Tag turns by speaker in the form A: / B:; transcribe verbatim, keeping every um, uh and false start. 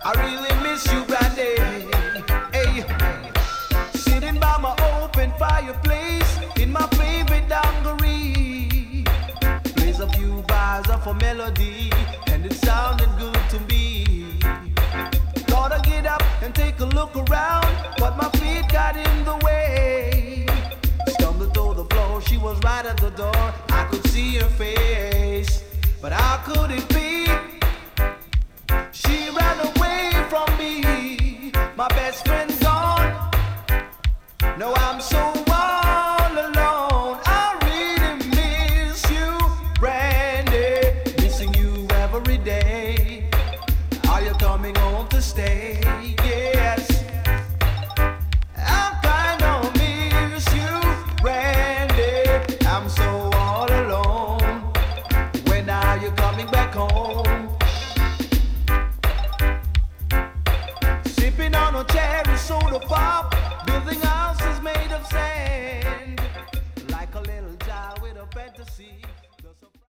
A: I really miss you, Brandy. Hey, sitting by my open fireplace in my favorite dungaree, plays a few bars of a melody, and it sounded good to me. Thought I'd get up and take a look around, but my feet got in the way. Stumbled to the floor, she was right at the door. I could see her face, but how could it be? She ran away from me. My best friend's gone. No, I'm so all alone. I really miss you, Brandy. Missing you every day. Are you coming home to stay? Yes. I kinda miss you, Brandy. I'm so all alone. When are you coming back home? Sipping on a cherry soda pop, building houses made of sand.